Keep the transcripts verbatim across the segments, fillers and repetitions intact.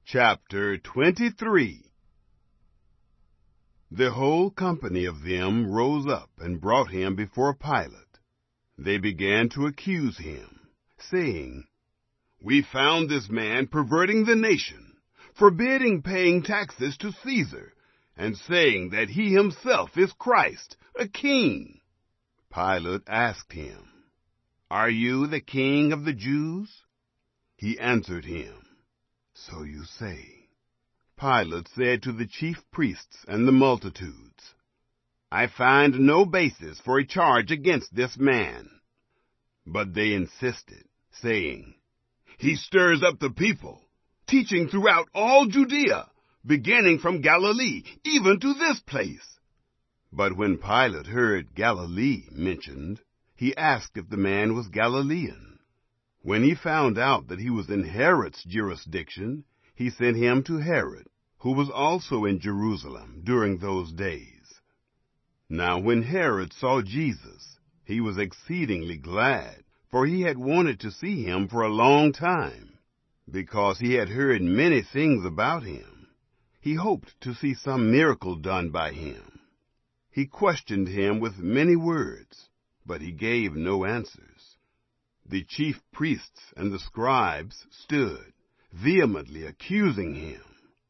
Chapter twenty-three. The whole company of them rose up and brought him before Pilate. They began to accuse him, saying, "We found this man perverting the nation, forbidding paying taxes to Caesar, and saying that he himself is Christ, a king." Pilate asked him, "Are you the king of the Jews?" He answered him, "So you say." Pilate said to the chief priests and the multitudes, "I find no basis for a charge against this man." But they insisted, saying, "He stirs up the people, teaching throughout all Judea, beginning from Galilee, even to this place." But when Pilate heard Galilee mentioned, he asked if the man was Galilean. When he found out that he was in Herod's jurisdiction, he sent him to Herod, who was also in Jerusalem during those days. Now when Herod saw Jesus, he was exceedingly glad, for he had wanted to see him for a long time, because he had heard many things about him. He hoped to see some miracle done by him. He questioned him with many words, but he gave no answers. The chief priests and the scribes stood, vehemently accusing him.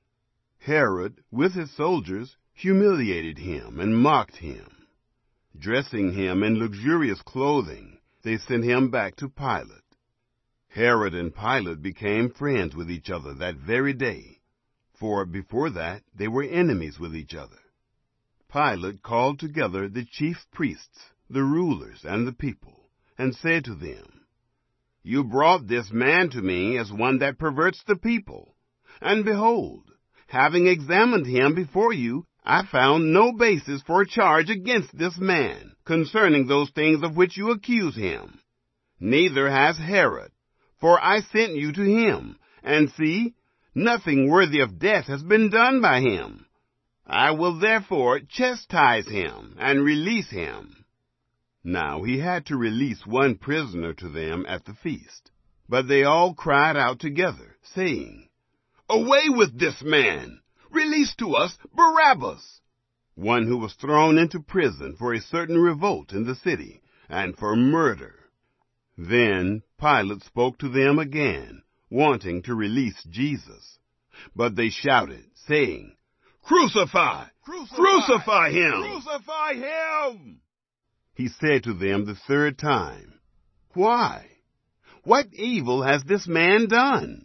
Herod, with his soldiers, humiliated him and mocked him. Dressing him in luxurious clothing, they sent him back to Pilate. Herod and Pilate became friends with each other that very day, for before that they were enemies with each other. Pilate called together the chief priests, the rulers, and the people, and said to them, "You brought this man to me as one that perverts the people. And behold, having examined him before you, I found no basis for a charge against this man concerning those things of which you accuse him. Neither has Herod, for I sent you to him, and see, nothing worthy of death has been done by him. I will therefore chastise him and release him." Now he had to release one prisoner to them at the feast. But they all cried out together, saying, "Away with this man! Release to us Barabbas!" one who was thrown into prison for a certain revolt in the city, and for murder. Then Pilate spoke to them again, wanting to release Jesus. But they shouted, saying, "Crucify! Crucify, Crucify him! Crucify him!" He said to them the third time, "Why? What evil has this man done?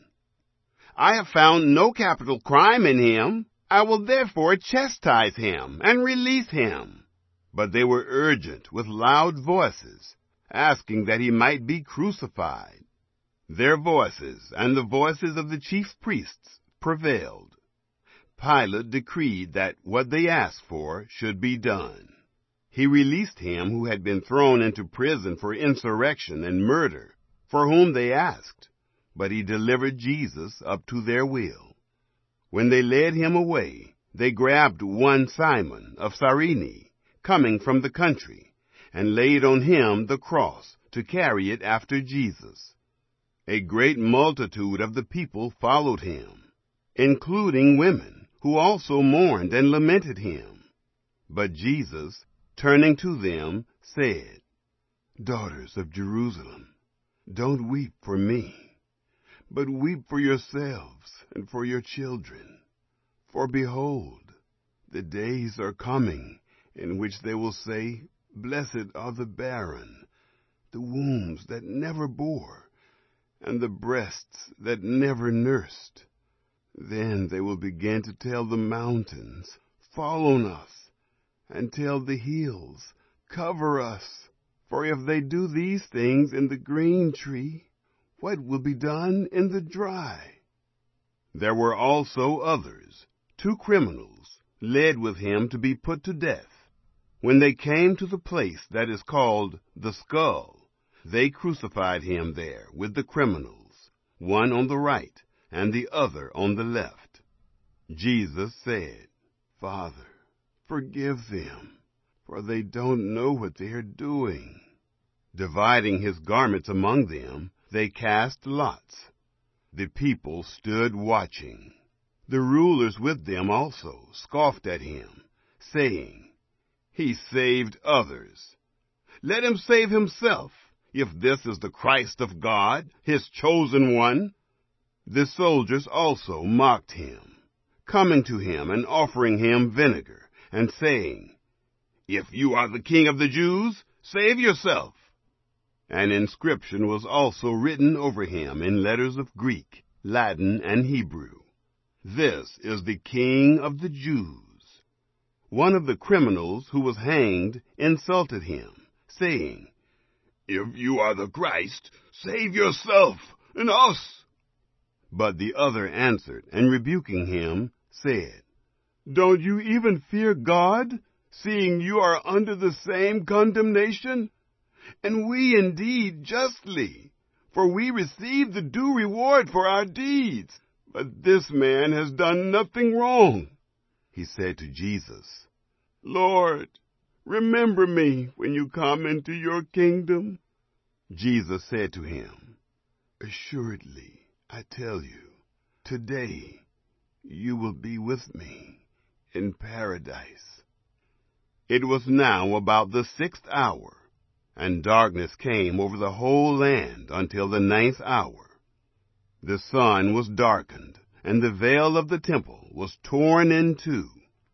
I have found no capital crime in him. I will therefore chastise him and release him." But they were urgent with loud voices, asking that he might be crucified. Their voices and the voices of the chief priests prevailed. Pilate decreed that what they asked for should be done. He released him who had been thrown into prison for insurrection and murder, for whom they asked, but he delivered Jesus up to their will. When they led him away, they grabbed one Simon of Cyrene, coming from the country, and laid on him the cross to carry it after Jesus. A great multitude of the people followed him, including women, who also mourned and lamented him. But Jesus, turning to them, said, "Daughters of Jerusalem, don't weep for me, but weep for yourselves and for your children. For behold, the days are coming in which they will say, 'Blessed are the barren, the wombs that never bore, and the breasts that never nursed.' Then they will begin to tell the mountains, 'Fall on us,' and tell the hills, 'Cover us.' For if they do these things in the green tree, what will be done in the dry?" There were also others, two criminals, led with him to be put to death. When they came to the place that is called the Skull, they crucified him there with the criminals, one on the right and the other on the left. Jesus said, "Father, forgive them, for they don't know what they are doing." Dividing his garments among them, they cast lots. The people stood watching. The rulers with them also scoffed at him, saying, "He saved others. Let him save himself, if this is the Christ of God, his chosen one." The soldiers also mocked him, coming to him and offering him vinegar, and saying, "If you are the king of the Jews, save yourself." An inscription was also written over him in letters of Greek, Latin, and Hebrew: "This is the King of the Jews." One of the criminals who was hanged insulted him, saying, "If you are the Christ, save yourself and us." But the other answered, and rebuking him, said, "Don't you even fear God, seeing you are under the same condemnation? And we indeed justly, for we receive the due reward for our deeds. But this man has done nothing wrong." He said to Jesus, "Lord, remember me when you come into your kingdom." Jesus said to him, "Assuredly, I tell you, today you will be with me in paradise." It was now about the sixth hour, and darkness came over the whole land until the ninth hour. The sun was darkened, and the veil of the temple was torn in two.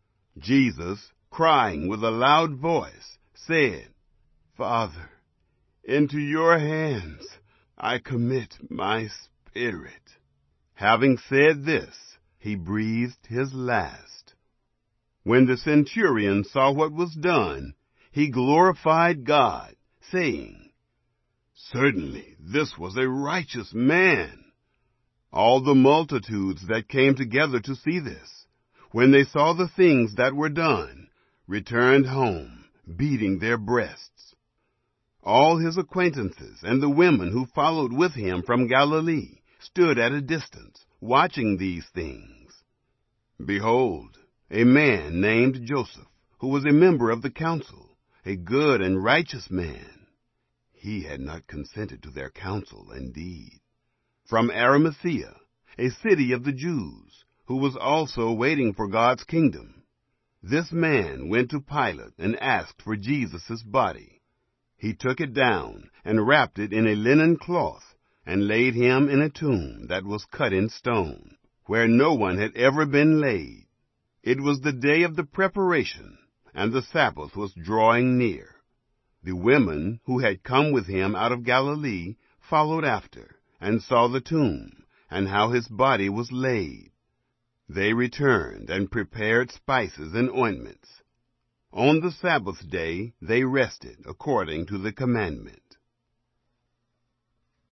Jesus, crying with a loud voice, said, "Father, into your hands I commit my spirit." Having said this, he breathed his last. When the centurion saw what was done, he glorified God, saying, "Certainly this was a righteous man." All the multitudes that came together to see this, when they saw the things that were done, returned home, beating their breasts. All his acquaintances and the women who followed with him from Galilee stood at a distance, watching these things. Behold, a man named Joseph, who was a member of the council, a good and righteous man. He had not consented to their counsel and deed. From Arimathea, a city of the Jews, who was also waiting for God's kingdom. This man went to Pilate and asked for Jesus' body. He took it down and wrapped it in a linen cloth and laid him in a tomb that was cut in stone, where no one had ever been laid. It was the day of the preparation, and the Sabbath was drawing near. The women who had come with him out of Galilee followed after, and saw the tomb, and how his body was laid. They returned and prepared spices and ointments. On the Sabbath day they rested according to the commandment.